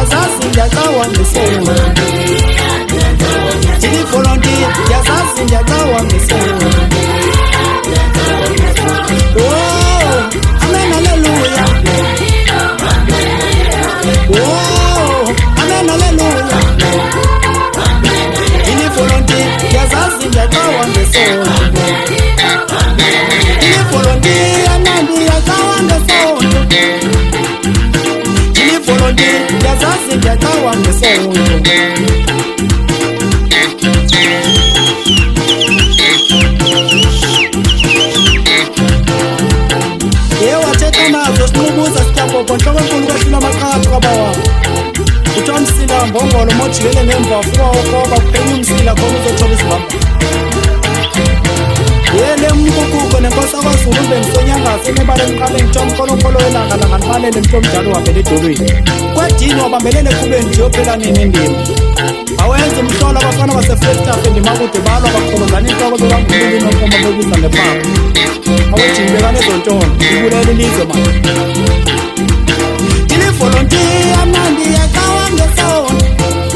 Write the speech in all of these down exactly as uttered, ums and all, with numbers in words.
ndiyazazi ndiyacawa ngesonto. Ndilivolontiya ndiyazazi ndiyacawa ngesonto. Oh, amen hallelujah. Oh, amen hallelujah. Ndilivolontiya ndiyazazi ndiyacawa ngesonto. Ndilivolontiya ndiyacawa ngesonto. Ndilivolontiya ndiyazazi ndiyacawa ngesonto. Kontloko enkulu kwehlula amaqhatha kwabawa kuthiwa umsila mbongolo mojikele ngemva fuka ukoba kuphenya umsila khona uzothola izibamba. Yele mkukuko nenkosi akwaZulu umbengisonyangase emebala emqaleni kuthiwa umkholonkolo welanga langanibalele mntu omdala uhambele edolweni. Kwedini wabambelele ekhubeni nje yophela nini indima. Awenza umhlolo abafana basefrestaff endimakude balwa bakholozana inhloko bebangululi nonkomo bebiza ngepapa. Awejini bekane ezontshona ibulela ilizwe manje. Ndilivolontiya mna ndiyacawa ngesonto.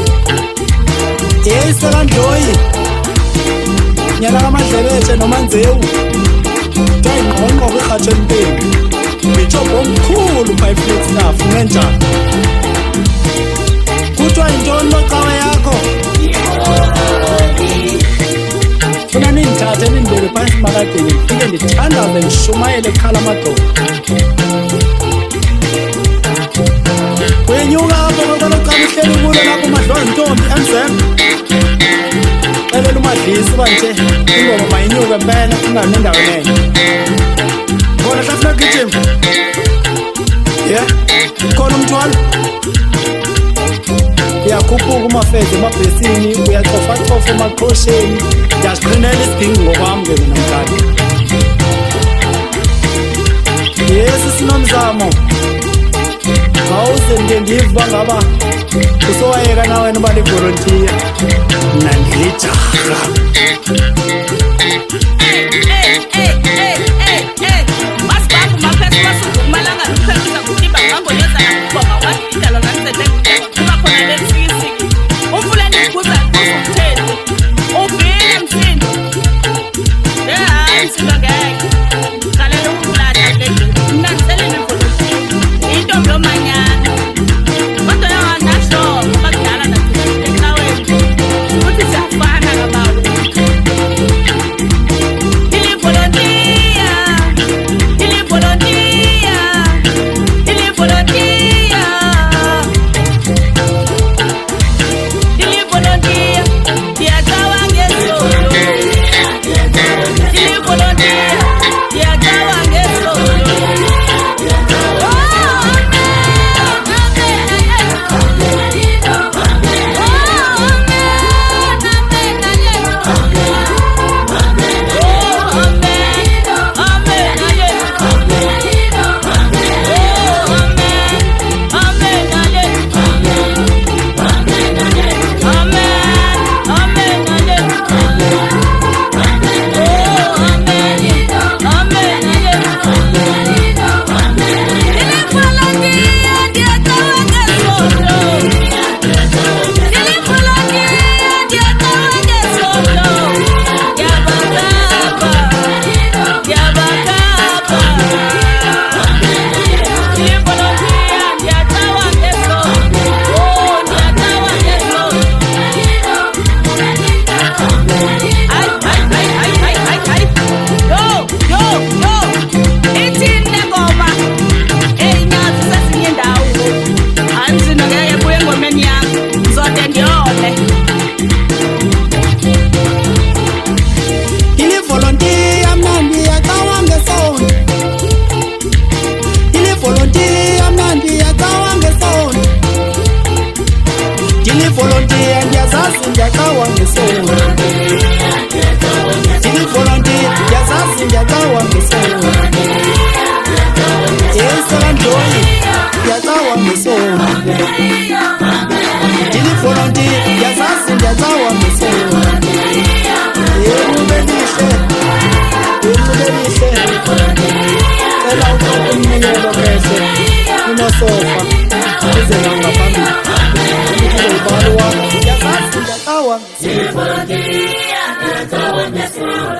Yeyisekandoyi nyana kamadlebetshe nomanzewu kuthiwa ingqongqo kwirhatsho empeni bijobho omkhulu phayifleet staff nenjani kuthiwa yintoni locawe yakho funa nindithathe nindibeke phantsi emalageni ndifike ndithandaze ndishumayele ekhala amadoda. Wenyuka apho kwelocala uhleli kulo lapho umadlozi ntombi emzem xelela umadlisi uba nje ingoma mayinyuke mpela ungabi nendawo nenye khona hlafuna kugijima ye khona umthwalo uyakhuphuka umafeze emabhesini uyacofacofa emaqhosheni ndiyaziqhinela isidingi ngokwami ke mina mkade. Yesi sinomzamo awuze nje ndiva ngaba usowayeka na wena uba livolontiya mna ndilijaha. ndiyacawa ngesonto. Ndili volunteer, ndiyazazi ndiyacawa ngesonto. Yeyisekandoyi, ndiyacawa ngesonto. Ndili volunteer, ndiyazazi ndiyacawa ngesonto. Yekube lihle, yekube lihle. Cela uqoqe umnikelo bese unosofa uze nangaphambili. Sifukia, natoa